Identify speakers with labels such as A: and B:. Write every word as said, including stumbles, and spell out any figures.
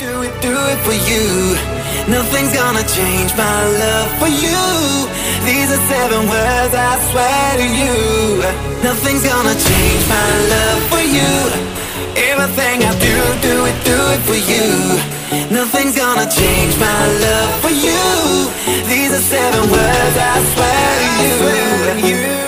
A: Do it, do it for you. Nothing's gonna change my love for you. These are seven words I swear to you. Nothing's gonna change my love for you. Everything I do, do it, do it for you. Nothing's gonna change my love for you. These are seven words I swear to you.